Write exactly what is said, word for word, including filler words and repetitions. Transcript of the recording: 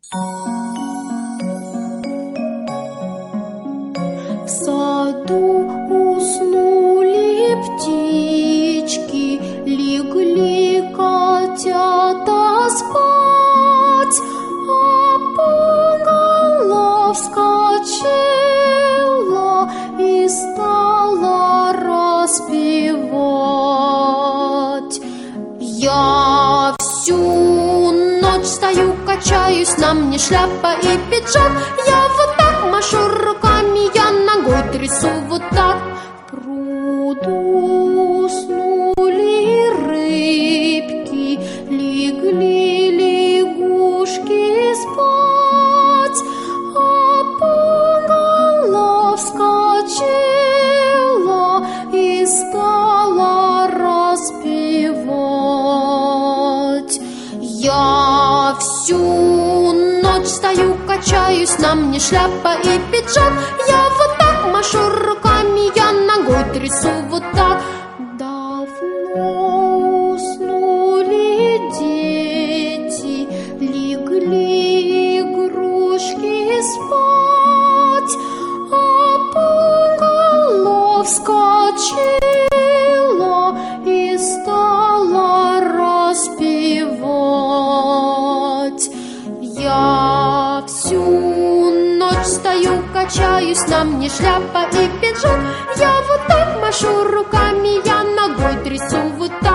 В саду уснули птички, легли котята спать, а пугало вскочила и стала распевать. Я всю ночь стою, качаюсь, на мне шляпа и пиджак. Я вот так машу руками, я ногой трясу вот так. В пруду уснули рыбки, легли лягушки спать, а пугало вскочила и стала распевать. Я всю ночь стою, качаюсь, на мне шляпа и пиджак. Я вот так машу руками, я ногой трясу вот так. Давно уснули дети, легли игрушки спать, а пугало вскочила и стала распевать. Я всю ночь стою, качаюсь, на мне шляпа и пиджак. Я вот так машу руками, я ногой трясу вот так.